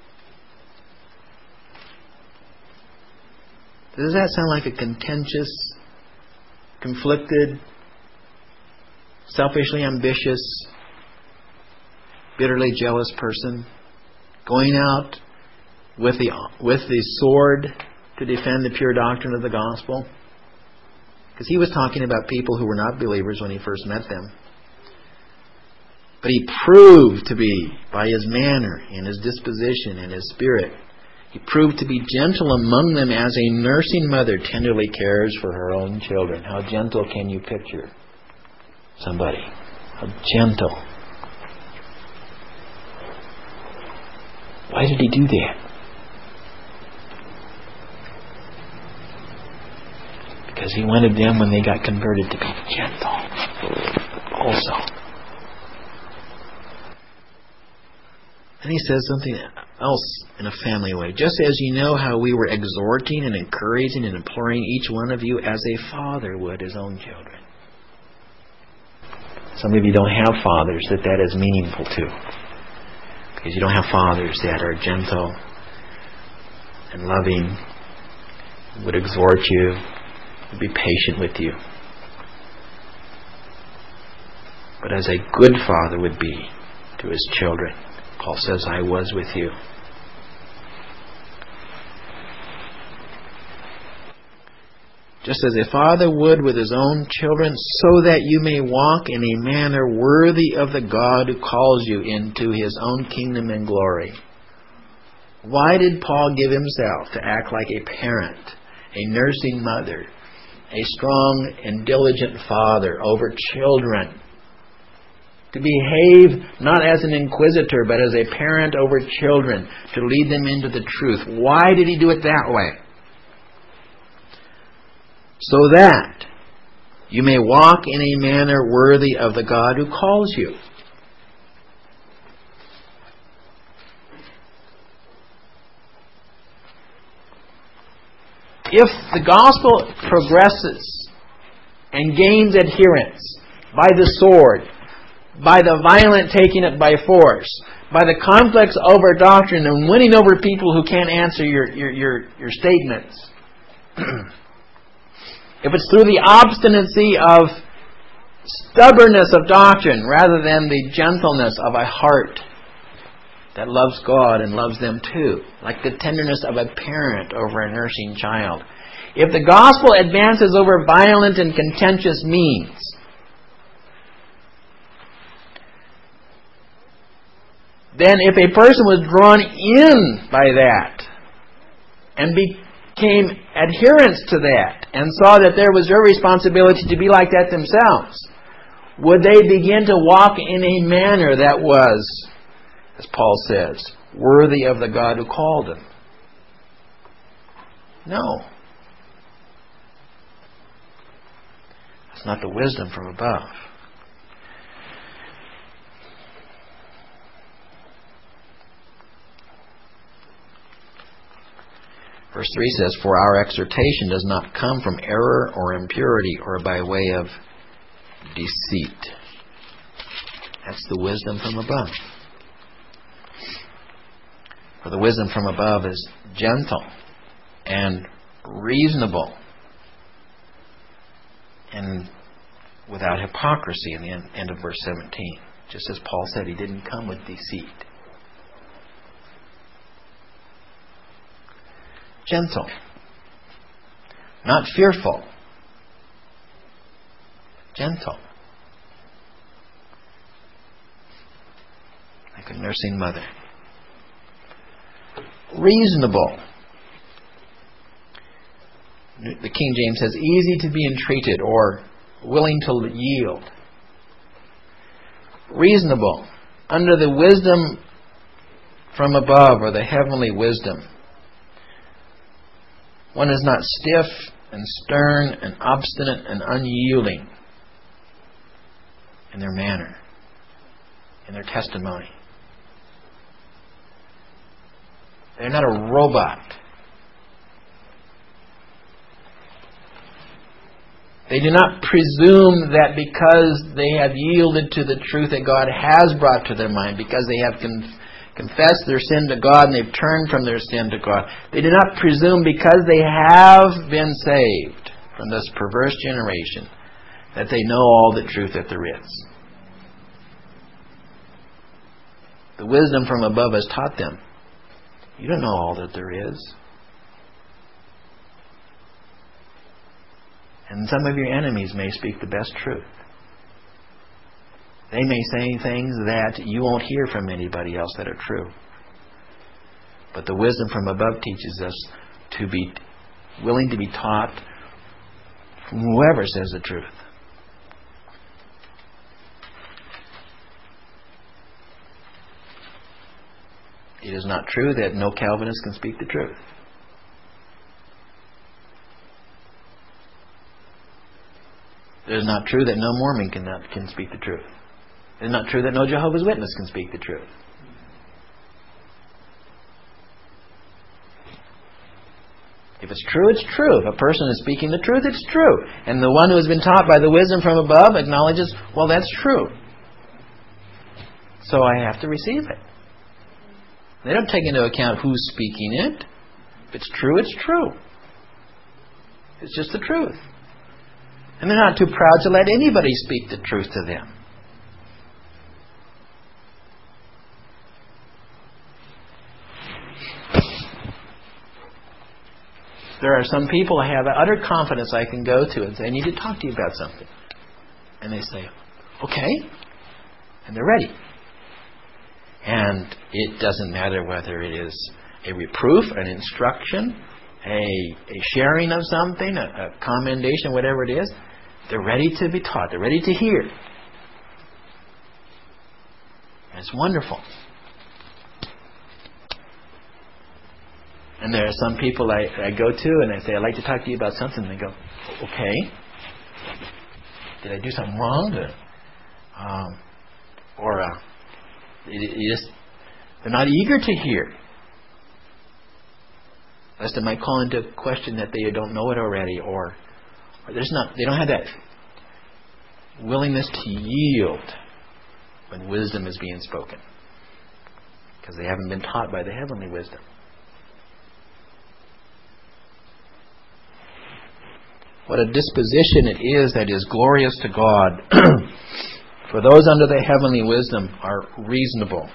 Does that sound like a contentious, conflicted, selfishly ambitious, bitterly jealous person going out with the with the sword to defend the pure doctrine of the gospel? Because he was talking about people who were not believers when he first met them. But he proved to be, by his manner and his disposition and his spirit, he proved to be gentle among them as a nursing mother tenderly cares for her own children. How gentle can you picture somebody? How gentle. Why did he do that? Because he wanted them, when they got converted, to be gentle also. And he says something else in a family way. "Just as you know how we were exhorting and encouraging and imploring each one of you as a father would his own children." Some of you don't have fathers that that is meaningful to. Because you don't have fathers that are gentle and loving, would exhort you, would be patient with you. But as a good father would be to his children. Paul says, "I was with you." "Just as a father would with his own children, so that you may walk in a manner worthy of the God who calls you into his own kingdom and glory." Why did Paul give himself to act like a parent, a nursing mother, a strong and diligent father over children? To behave not as an inquisitor, but as a parent over children, to lead them into the truth. Why did he do it that way? "So that you may walk in a manner worthy of the God who calls you." If the gospel progresses and gains adherents by the sword, by the violent taking it by force, by the conflicts over doctrine and winning over people who can't answer your, your, your, your statements, if it's through the obstinacy of stubbornness of doctrine rather than the gentleness of a heart that loves God and loves them too, like the tenderness of a parent over a nursing child, if the gospel advances over violent and contentious means, then if a person was drawn in by that and became adherents to that and saw that there was their responsibility to be like that themselves, would they begin to walk in a manner that was, as Paul says, worthy of the God who called them? No. That's not the wisdom from above. Verse three says, "For our exhortation does not come from error or impurity or by way of deceit." That's the wisdom from above. For the wisdom from above is gentle and reasonable and without hypocrisy, in the end of verse seventeen. Just as Paul said, he didn't come with deceit. Gentle. Not fearful. Gentle. Like a nursing mother. reasonable. The King James says, easy to be entreated or willing to yield. Reasonable. Under the wisdom from above, or the heavenly wisdom. One is not stiff and stern and obstinate and unyielding in their manner, in their testimony. They're not a robot. They do not presume that because they have yielded to the truth that God has brought to their mind, because they have con- confessed their sin to God and they've turned from their sin to God, they do not presume because they have been saved from this perverse generation that they know all the truth that there is. The wisdom from above has taught them, you don't know all that there is. And some of your enemies may speak the best truth. They may say things that you won't hear from anybody else that are true. But the wisdom from above teaches us to be willing to be taught from whoever says the truth. It is not true that no Calvinist can speak the truth. It is not true that no Mormon can, not, can speak the truth. It is not true that no Jehovah's Witness can speak the truth. If it's true, it's true. If a person is speaking the truth, it's true. And the one who has been taught by the wisdom from above acknowledges, well, that's true. So I have to receive it. They don't take into account who's speaking it. If it's true, it's true. It's just the truth. And they're not too proud to let anybody speak the truth to them. There are some people I have utter confidence I can go to and say, I need to talk to you about something. And they say, okay. And they're ready. And it doesn't matter whether it is a reproof, an instruction, a, a sharing of something, a, a commendation, whatever it is. They're ready to be taught. They're ready to hear. And it's wonderful. And there are some people I, I go to and I say, I'd like to talk to you about something. And they go, okay. Did I do something wrong? To, um, or uh, it, it just, they're not eager to hear. Lest it might call into question that they don't know it already, or, or there's not, they don't have that willingness to yield when wisdom is being spoken, because they haven't been taught by the heavenly wisdom. What a disposition it is that is glorious to God. For those under the heavenly wisdom are reasonable.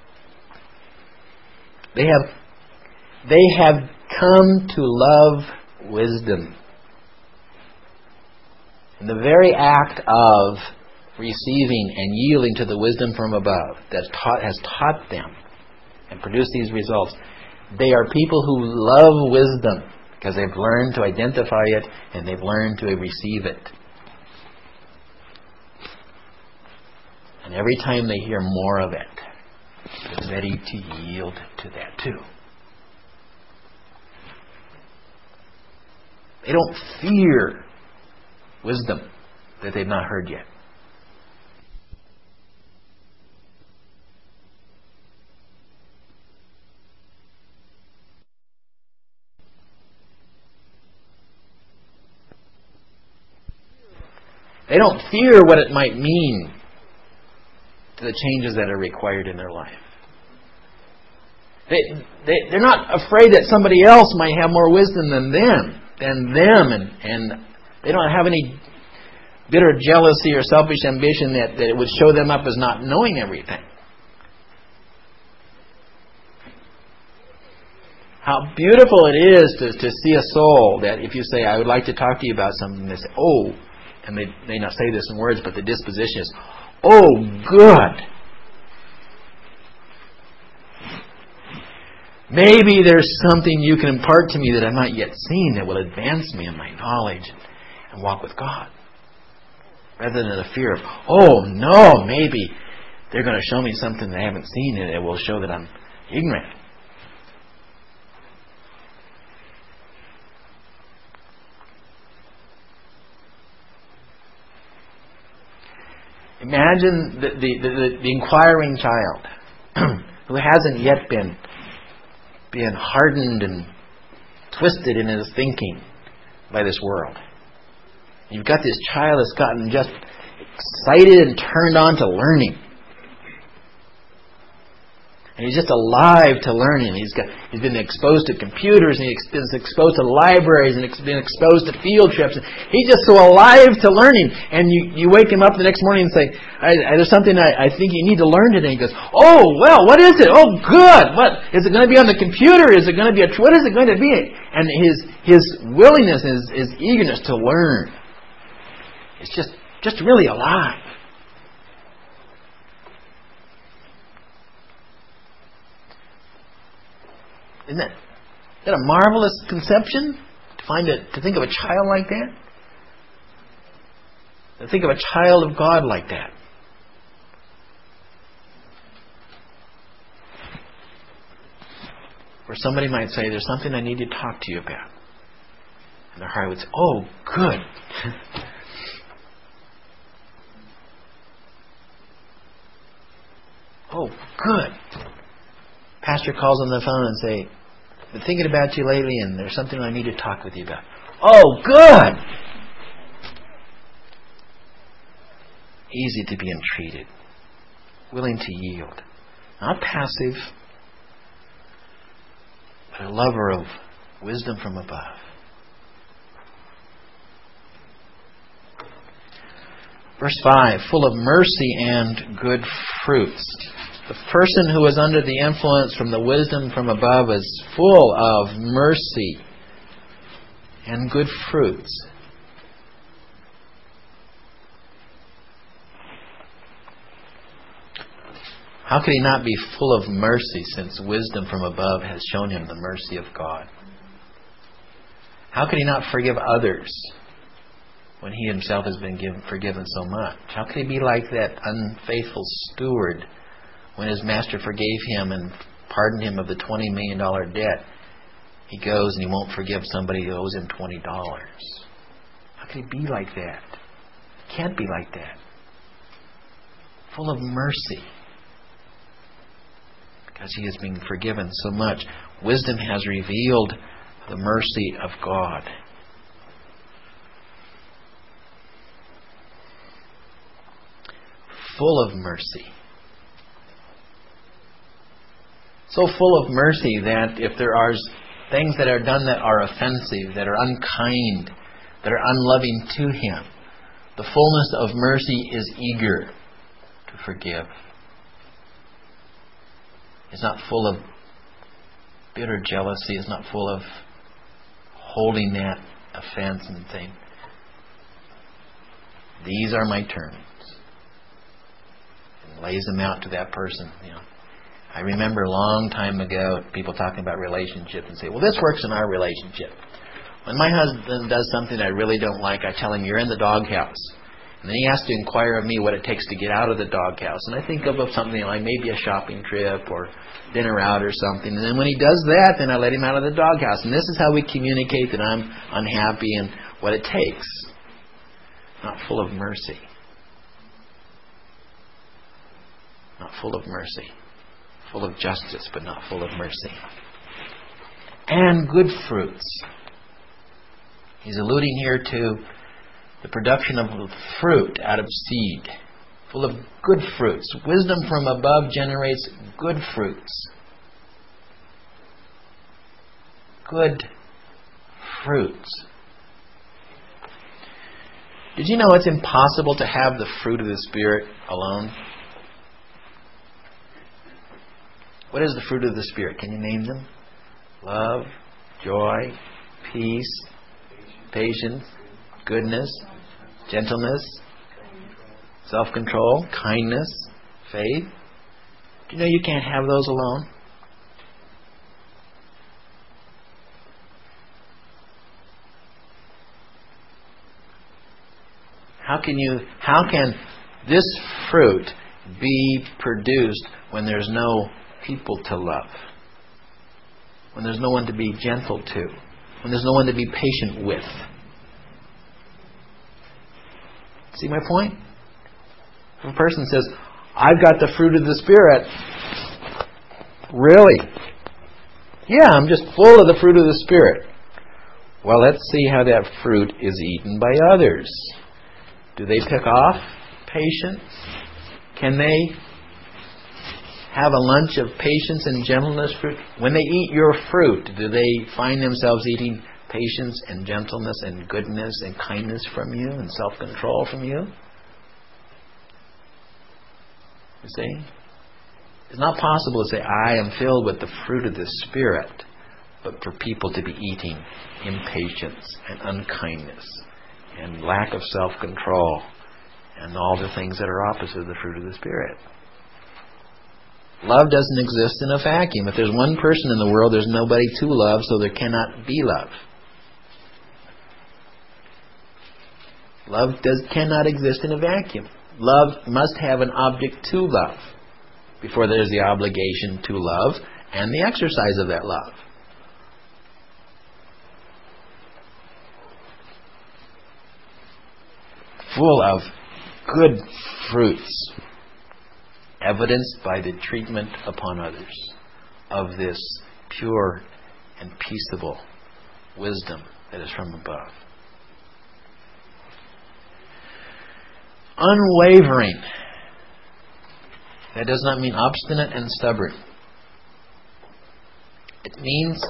They have they have come to love wisdom. In the very act of receiving and yielding to the wisdom from above that taught, has taught them and produced these results, they are people who love wisdom because they've learned to identify it and they've learned to receive it. And every time they hear more of it, they're ready to yield to that too. They don't fear wisdom that they've not heard yet. They don't fear what it might mean to the changes that are required in their life. They, they, they're not afraid that somebody else might have more wisdom than them, than them, and, and they don't have any bitter jealousy or selfish ambition that, that it would show them up as not knowing everything. How beautiful it is to, to see a soul that if you say, I would like to talk to you about something, they say, oh, and they may not say this in words, but the disposition is, oh, good. Maybe there's something you can impart to me that I'm not yet seen that will advance me in my knowledge and walk with God. Rather than a fear of, oh no, maybe they're going to show me something that I haven't seen and it will show that I'm ignorant. Imagine the, the, the, the inquiring child who hasn't yet been, been hardened and twisted in his thinking by this world. You've got this child that's gotten just excited and turned on to learning. And he's just alive to learning. He's got he's been exposed to computers, and he's been exposed to libraries, and he's been exposed to field trips. He's just so alive to learning. And you, you wake him up the next morning and say, I, I, there's something I, I think you need to learn today. He goes, oh, well, what is it? Oh, good. What? Is it going to be on the computer? Is it going to be a, what is it going to be? And his his willingness, his, his eagerness to learn, it's just, just really alive. Isn't that, isn't that a marvelous conception? To find a, to think of a child like that? To think of a child of God like that. Where somebody might say, there's something I need to talk to you about. And their heart would say, oh, good. Oh, good. Pastor calls on the phone and say, been thinking about you lately and there's something I need to talk with you about. Oh, good! Easy to be entreated. Willing to yield. Not passive, but a lover of wisdom from above. Verse five, full of mercy and good fruits. The person who is under the influence from the wisdom from above is full of mercy and good fruits. How could he not be full of mercy since wisdom from above has shown him the mercy of God? How could he not forgive others when he himself has been given, forgiven so much? How could he be like that unfaithful steward when his master forgave him and pardoned him of the twenty million dollars debt? He goes and he won't forgive somebody who owes him twenty dollars. How could he be like that? He can't be like that. Full of mercy. Because he has been forgiven so much. Wisdom has revealed the mercy of God. Full of mercy. So full of mercy that if there are things that are done that are offensive, that are unkind, that are unloving to him, the fullness of mercy is eager to forgive. It's not full of bitter jealousy. It's not full of holding that offense and saying, these are my terms. And lays them out to that person. You know, I remember a long time ago people talking about relationships and say, well, this works in our relationship. When my husband does something I really don't like, I tell him, you're in the doghouse. And then he has to inquire of me what it takes to get out of the doghouse. And I think of, of something like maybe a shopping trip or dinner out or something. And then when he does that, then I let him out of the doghouse. And this is how we communicate that I'm unhappy and what it takes. Not full of mercy. Not full of mercy. Full of justice, but not full of mercy. And good fruits. He's alluding here to the production of fruit out of seed. Full of good fruits. Wisdom from above generates good fruits. Good fruits. Did you know it's impossible to have the fruit of the Spirit alone? What is the fruit of the Spirit? Can you name them? Love, joy, peace, patience, goodness, gentleness, self-control, kindness, faith. Do you know you can't have those alone? How can you? How can this fruit be produced when there's no people to love? When there's no one to be gentle to? When there's no one to be patient with? See my point? If a person says, I've got the fruit of the Spirit. Really? Yeah, I'm just full of the fruit of the Spirit. Well, let's see how that fruit is eaten by others. Do they pick off patience? Can they have a lunch of patience and gentleness fruit? When they eat your fruit, do they find themselves eating patience and gentleness and goodness and kindness from you and self-control from you? You see? It's not possible to say, I am filled with the fruit of the Spirit, but for people to be eating impatience and unkindness and lack of self-control and all the things that are opposite of the fruit of the Spirit. Love doesn't exist in a vacuum. If there's one person in the world, there's nobody to love, so there cannot be love. Love does cannot exist in a vacuum. Love must have an object to love before there's the obligation to love and the exercise of that love. Full of good fruits, evidenced by the treatment upon others of this pure and peaceable wisdom that is from above. Unwavering. That does not mean obstinate and stubborn. It means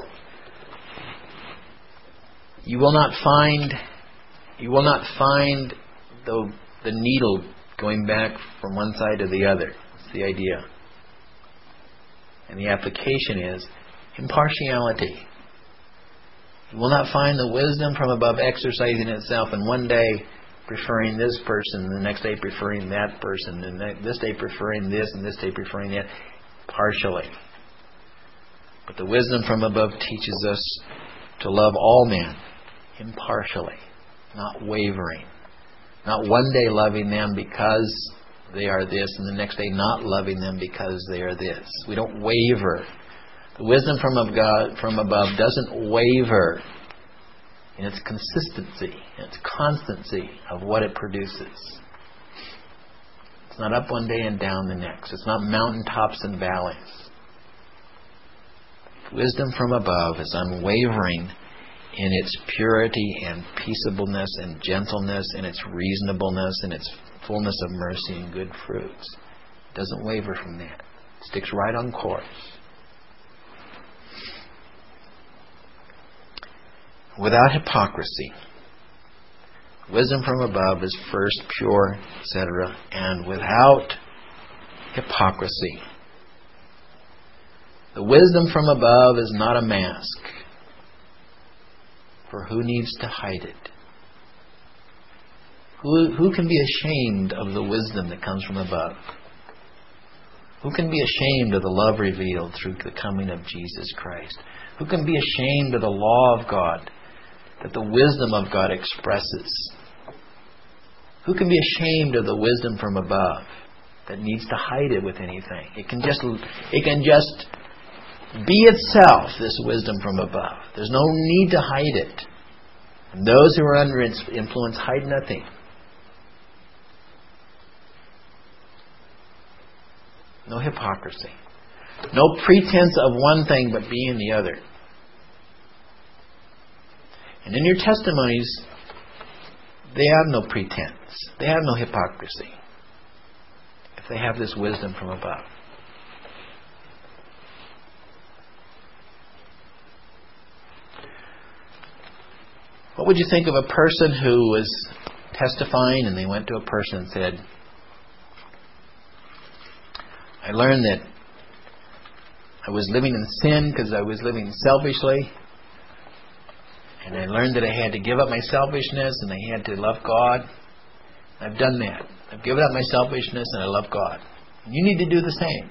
you will not find you will not find the the needle going back from one side to the other. That's the idea. And the application is impartiality. You will not find the wisdom from above exercising itself and one day preferring this person, and the next day preferring that person, and this day preferring this, and this day preferring that, partially. But the wisdom from above teaches us to love all men impartially, not wavering. Not one day loving them because they are this, and the next day not loving them because they are this. We don't waver. The wisdom from of God, from above doesn't waver in its consistency, in its constancy of what it produces. It's not up one day and down the next. It's not mountaintops and valleys. Wisdom from above is unwavering in its purity and peaceableness and gentleness and its reasonableness and its fullness of mercy and good fruits. It doesn't waver from that. It sticks right on course. Without hypocrisy. Wisdom from above is first pure, et cetera, and without hypocrisy. The wisdom from above is not a mask. For who needs to hide it? Who, who can be ashamed of the wisdom that comes from above? Who can be ashamed of the love revealed through the coming of Jesus Christ? Who can be ashamed of the law of God that the wisdom of God expresses? Who can be ashamed of the wisdom from above that needs to hide it with anything? It can just, it can just be itself, this wisdom from above. There's no need to hide it. And those who are under its influence hide nothing. No hypocrisy. No pretense of one thing but being the other. And in your testimonies, they have no pretense. They have no hypocrisy. If they have this wisdom from above. What would you think of a person who was testifying and they went to a person and said, I learned that I was living in sin because I was living selfishly. And I learned that I had to give up my selfishness and I had to love God. I've done that. I've given up my selfishness and I love God. And you need to do the same.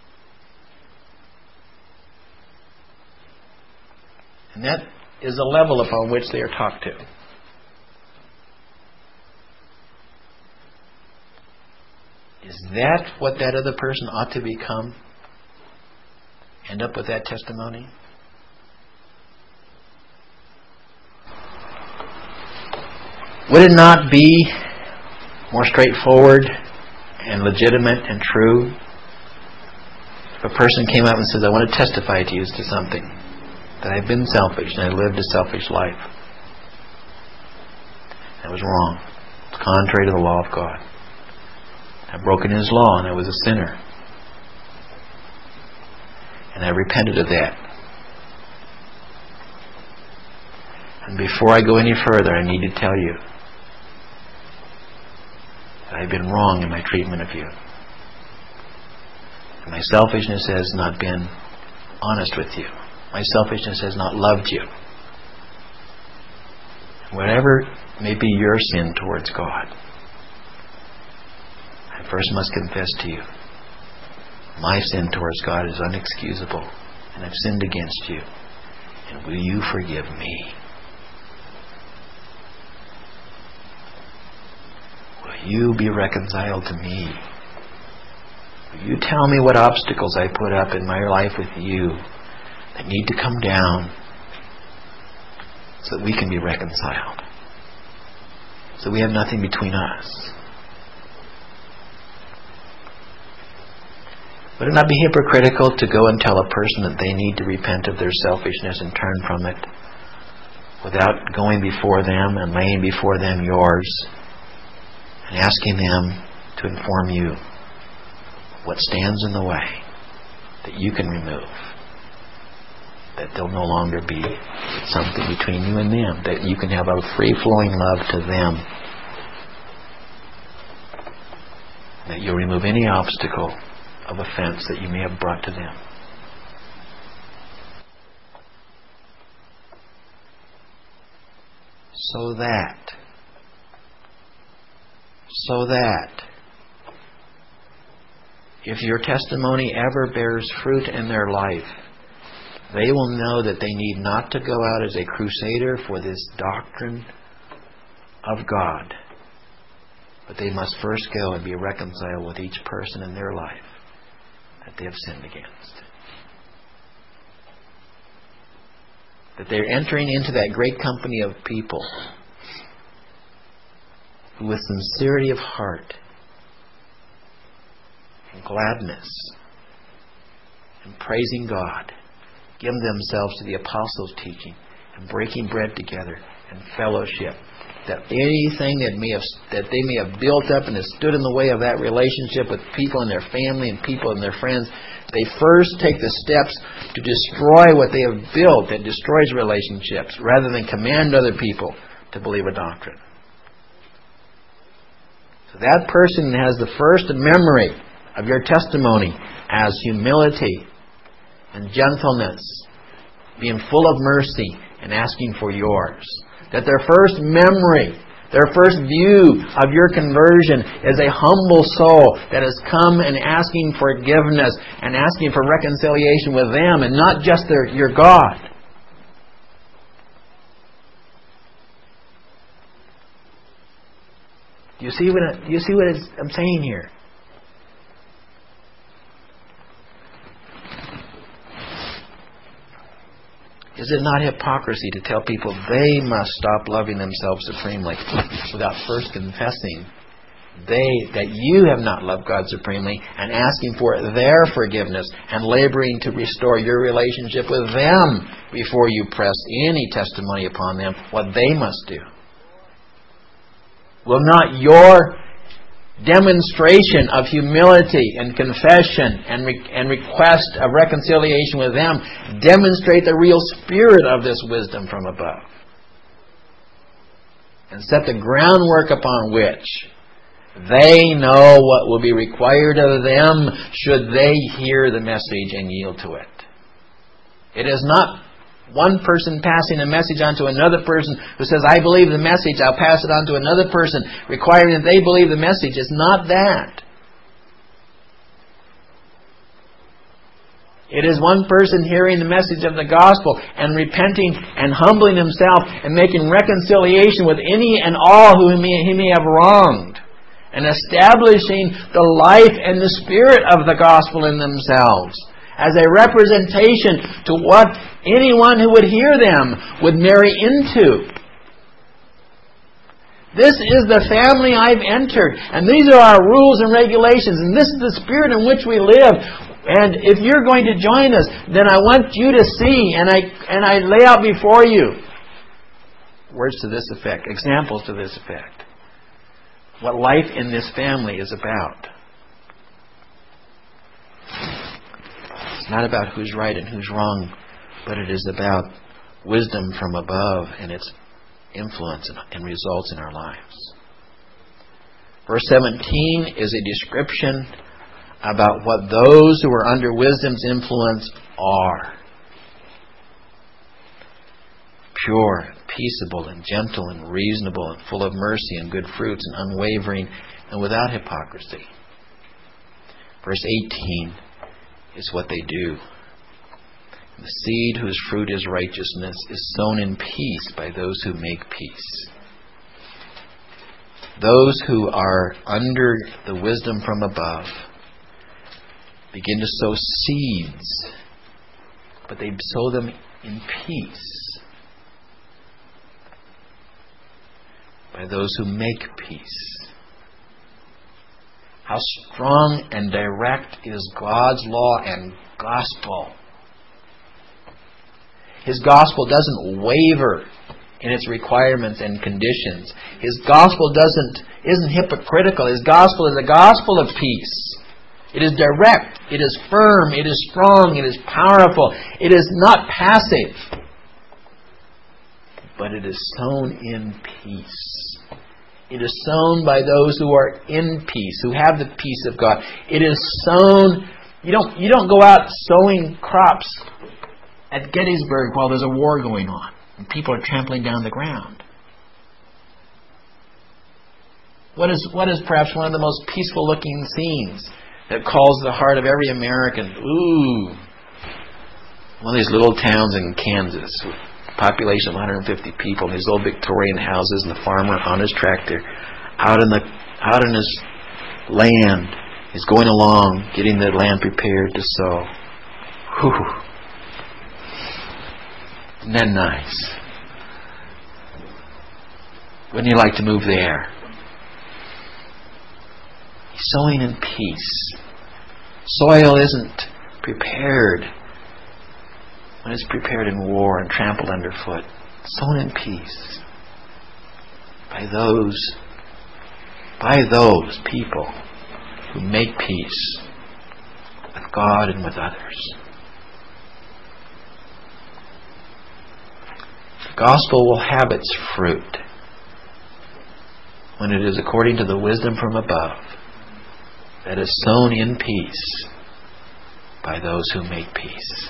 And that is the level upon which they are talked to. Is that what that other person ought to become? End up with that testimony? Would it not be more straightforward and legitimate and true if a person came up and says, I want to testify to you to something, that I've been selfish and I lived a selfish life. That was wrong. It's contrary to the law of God. I've broken His law and I was a sinner. And I repented of that. And before I go any further, I need to tell you that I've been wrong in my treatment of you. And my selfishness has not been honest with you. My selfishness has not loved you. Whatever may be your sin towards God, I first must confess to you, my sin towards God is unexcusable, and I've sinned against you. And will you forgive me? Will you be reconciled to me? Will you tell me what obstacles I put up in my life with you that need to come down so that we can be reconciled? So we have nothing between us. Would it not be hypocritical to go and tell a person that they need to repent of their selfishness and turn from it without going before them and laying before them yours and asking them to inform you what stands in the way that you can remove, that there'll no longer be something between you and them, that you can have a free-flowing love to them, that you'll remove any obstacle of offense that you may have brought to them. So that, so that, if your testimony ever bears fruit in their life, they will know that they need not to go out as a crusader for this doctrine of God, but they must first go and be reconciled with each person in their life that they have sinned against. That they're entering into that great company of people who with sincerity of heart and gladness and praising God give themselves to the apostles' teaching and breaking bread together and fellowship. That anything that may have that they may have built up and has stood in the way of that relationship with people in their family and people and their friends, they first take the steps to destroy what they have built that destroys relationships, rather than command other people to believe a doctrine. So that person has the first memory of your testimony as humility and gentleness, being full of mercy and asking for yours. That their first memory, their first view of your conversion is a humble soul that has come and asking forgiveness and asking for reconciliation with them and not just their, your God. Do you see what I, you see what I'm saying here? Is it not hypocrisy to tell people they must stop loving themselves supremely without first confessing they that you have not loved God supremely and asking for their forgiveness and laboring to restore your relationship with them before you press any testimony upon them what they must do? Will not your demonstration of humility and confession and re- and request of reconciliation with them demonstrate the real spirit of this wisdom from above, and set the groundwork upon which they know what will be required of them should they hear the message and yield to it? It is not one person passing a message on to another person who says, I believe the message, I'll pass it on to another person, requiring that they believe the message. It's not that. It is one person hearing the message of the gospel and repenting and humbling himself and making reconciliation with any and all who he may, he may have wronged, and establishing the life and the spirit of the gospel in themselves as a representation to what anyone who would hear them would marry into. This is the family I've entered, and these are our rules and regulations, and this is the spirit in which we live. And if you're going to join us, then I want you to see, and I and I lay out before you words to this effect, examples to this effect. What life in this family is about. It's not about who's right and who's wrong, but it is about wisdom from above and its influence and, and results in our lives. Verse seventeen is a description about what those who are under wisdom's influence are. Pure, peaceable, and gentle, and reasonable, and full of mercy and good fruits, and unwavering, and without hypocrisy. Verse eighteen is what they do. The seed whose fruit is righteousness is sown in peace by those who make peace. Those who are under the wisdom from above begin to sow seeds, but they sow them in peace by those who make peace. How strong and direct is God's law and gospel. His gospel doesn't waver in its requirements and conditions. His gospel doesn't isn't hypocritical. His gospel is a gospel of peace. It is direct, it is firm, it is strong, it is powerful. It is not passive, but it is sown in peace. It is sown by those who are in peace, who have the peace of God. It is sown. You don't you don't go out sowing crops at Gettysburg while there's a war going on and people are trampling down the ground. What is what is perhaps one of the most peaceful looking scenes that calls the heart of every American? Ooh, one of these little towns in Kansas with a population of one hundred fifty people, and these old Victorian houses, and the farmer on his tractor out in the out in his land. He's going along, getting the land prepared to sow. Whew. Isn't that nice? Wouldn't you like to move there? He's sowing in peace. Soil isn't prepared when it's prepared in war and trampled underfoot. It's sown in peace by those, by those people who make peace with God and with others. The gospel will have its fruit when it is according to the wisdom from above that is sown in peace by those who make peace.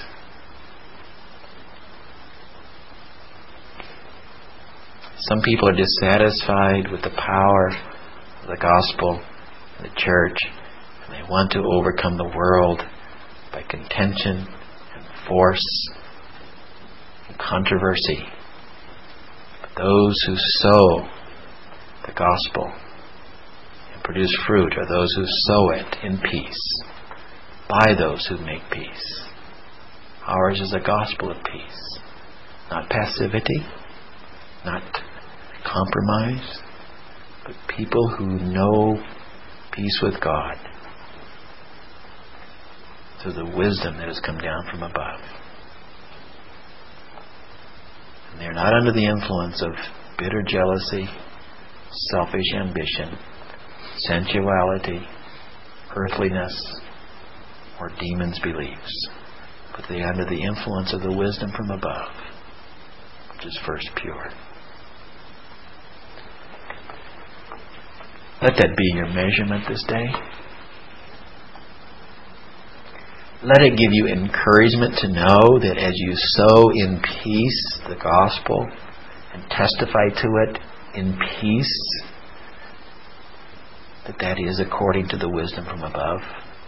Some people are dissatisfied with the power of the gospel and the church, and they want to overcome the world by contention and force and controversy. But those who sow the gospel and produce fruit are those who sow it in peace by those who make peace. Ours is a gospel of peace, not passivity, not compromise, but people who know peace with God through the wisdom that has come down from above. And they're not under the influence of bitter jealousy, selfish ambition, sensuality, earthliness, or demons' beliefs, but they are under the influence of the wisdom from above, which is first pure. Let that be your measurement this day. Let it give you encouragement to know that as you sow in peace the gospel and testify to it in peace, that that is according to the wisdom from above.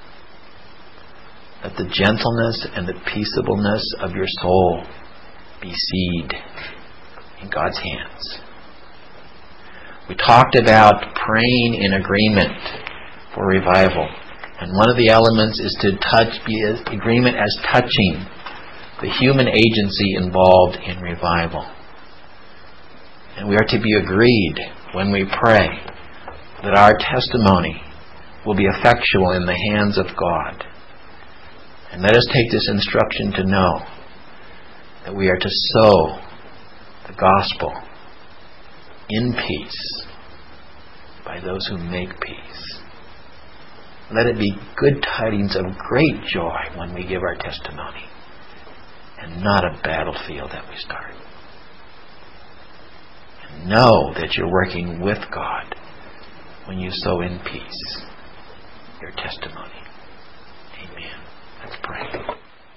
Let the gentleness and the peaceableness of your soul be seed in God's hands. We talked about praying in agreement for revival. And one of the elements is to touch, be agreement as touching the human agency involved in revival. And we are to be agreed when we pray that our testimony will be effectual in the hands of God. And let us take this instruction to know that we are to sow the gospel in peace by those who make peace. Let it be good tidings of great joy when we give our testimony, and not a battlefield that we start. And know that you're working with God when you sow in peace your testimony. Amen. Let's pray.